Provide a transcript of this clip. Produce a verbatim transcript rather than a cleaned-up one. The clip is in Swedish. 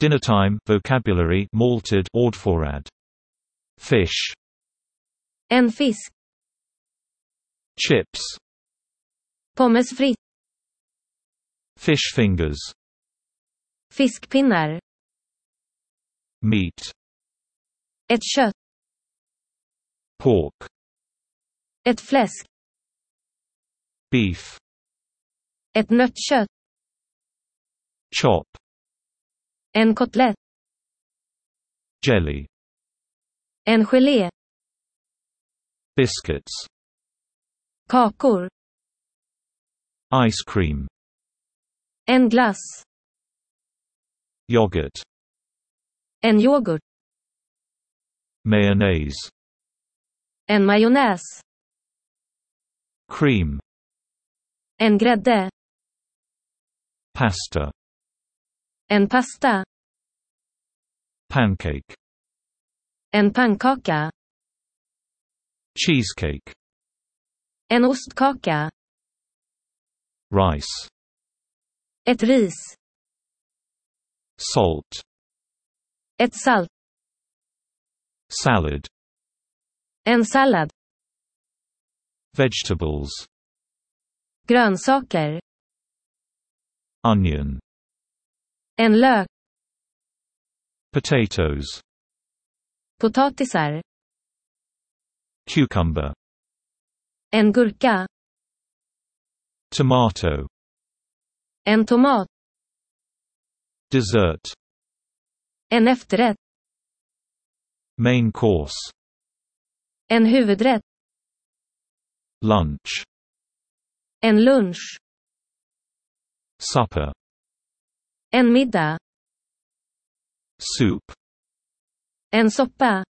Dinner time vocabulary malted ordförråd. Fish. En fisk. Chips. Pommes frites. Fish fingers. Fiskpinnar. Meat. Ett kött. Pork. Ett fläsk. Beef. Ett nötkött. Chop. En kotlett. Jelly. En gelé. Biscuits. Kakor. Ice cream. En glass. Yogurt. En yoghurt. Mayonnaise. En majonnäs. Cream. En grädde. Pasta. En pasta. Pancake. En pannkaka. Cheesecake. En ostkaka. Rice. Ett ris. Salt. Ett salt. Salad. En sallad. Vegetables. Grönsaker. Onion. En lök. Potatoes. Potatisar. Cucumber. En gurka. Tomato. En tomat. Dessert. En efterrätt. Main course. En huvudrätt. Lunch. En lunch. Supper. En middag. Soup. En soppa.